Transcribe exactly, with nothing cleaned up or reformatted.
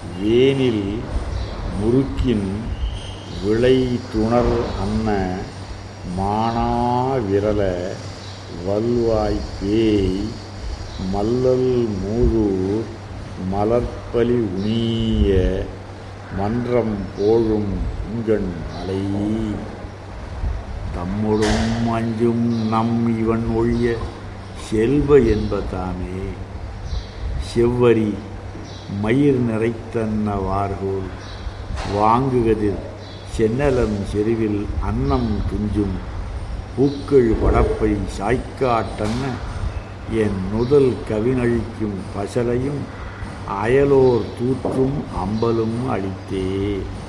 வேனில் முறுக்கின் விளைதுணர் அன்ன மானாவிரல வல்வாய்ப்பேய் மல்லல் மூதூர் மலர்ப்பலி உணிய மன்றம் போழும் புங்கண் மலை தம்மொடும் அஞ்சும் நம் இவன் ஒழிய செல்வ என்பதாமே செவ்வரி மயிர் நிறைத்தன்ன வார்கோல் வாங்குகதிர் சென்னலம் செருவில் அன்னம் துஞ்சும் பூக்கள் படப்பை சாய்க்காட்டன்ன என் நுதல் கவினழிக்கும் பசலையும் அயலோர் தூற்றும் அம்பலும் அளித்தே.